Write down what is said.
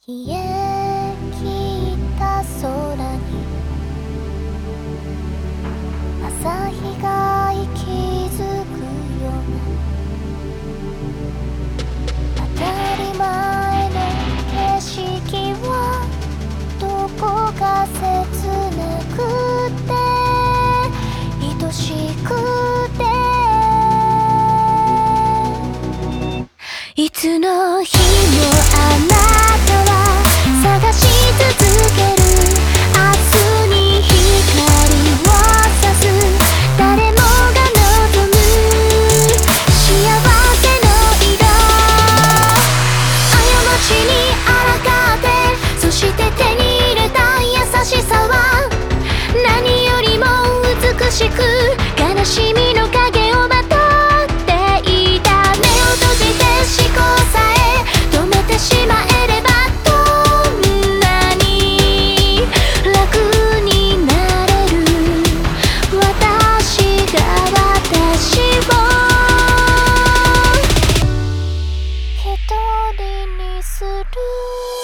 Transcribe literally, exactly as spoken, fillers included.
冷え切った空に朝日が息づくような当たり前の景色はどこか切なくて愛しくていつの日もあなたは探し続ける明日に光を差す誰もが望む幸せの色過ちに抗ってそして手に入れた優しさは何よりも美しく悲しみの影をまとっていた目を閉じて思考さえ止めてしまえればする